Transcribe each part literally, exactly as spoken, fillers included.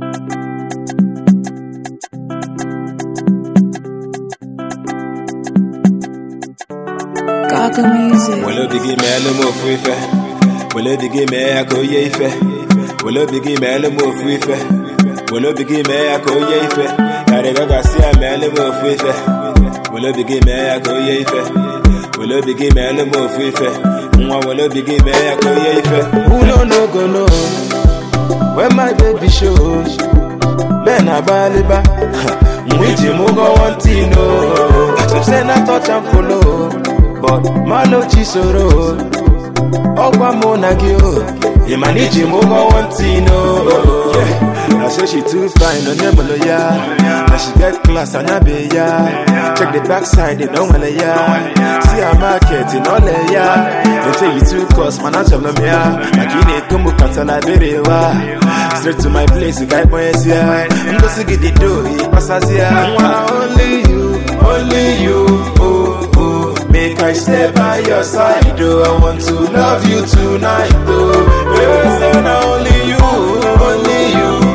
Gaga music. Well, biggie man, no more free fair. Well, biggie man, I go ye fair. Well, biggie man, no more free fair. Well, biggie man, I go ye fair. Gotta go see a man, no more free fair. Well, biggie man, I go ye fair. Well, biggie man, no more free fair. Well, biggie man, I go ye fair. Who no no go no? When my baby shows, Ben Abaliba, Mwiji Mugo Wantino. Some say not touch and follow, but Mano Chisoro, Ogwa Monagio, Imaniji Mugo Wantino. I say she too fine, no name ya. Now she get class and ya. Check the backside, they don't wanna ya. See her market in all ya. They tell you too cost, man, I tell them ya. Makine kumbu katana berewa. Straight to my place, you guys boys ya. Ngo sigi di do, he passes ya. Only you, only you, oh oh. Make I stay by your side, oh. I want to love you tonight, oh. Yes, and only you, only you.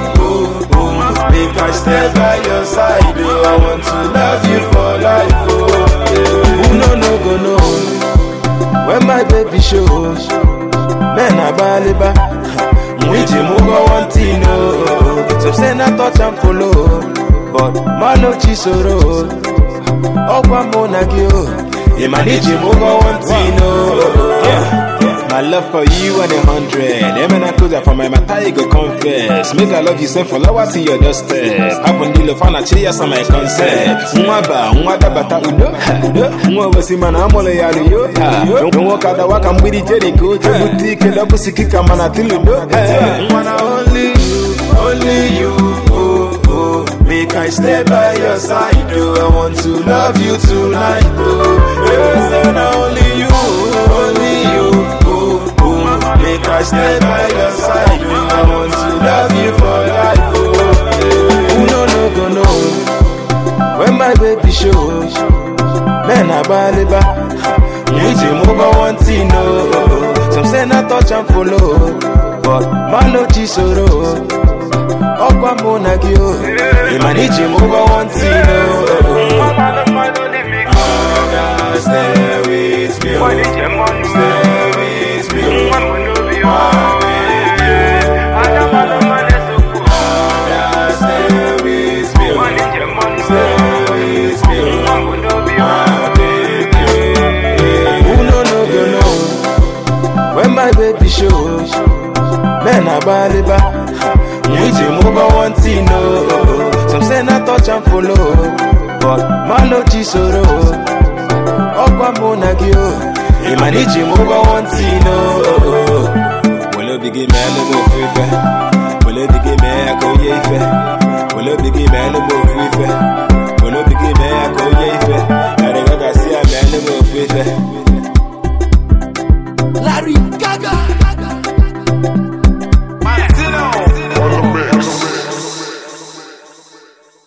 I stay by your side, oh. I want to love you for life, oh yeah. Who no no go no? When my baby shows, men Abaliba, Mwiji Mugo Wantino. Some say not touch and follow, but Mano Chisoro, Ogwa Monagio, Imaniji Mugo Wantino. Yeah. My love for you and a hundred. Even I could have for my matai go confess. Make I love you, send flowers to your doorstep. I want to find a chair on my concept. Mwaba, mwada bata uno. Mwa si mana amole ya yo. Don't walk out the walk I'm with the Jericho. Boutique and double siki kama na tiludo. Only you, only you. Oh oh. Make I stay by your side. Oh, I want to love you tonight. Oh, yes, and only you, only you. Make I stay by your side, I want to love you for life, oh yeah. Who no no go no? When my baby shows, men Abaliba, Mwiji Mugo Wantino. Some say not touch and follow, but Mano Chisoro, Ogwa Monagio, Imaniji Mugo Wantino. Stay with me, stay with me. My baby shows, men Abaliba, Mwiji Mugo Wantino. Some say not touch and follow, but Mano Chisoro, Ogwa Monagio, Imaniji Mugo Wantino. Well, biggie man, no more free fair. Well, biggie man, I go ye fair. Well, biggie man, no more free fair.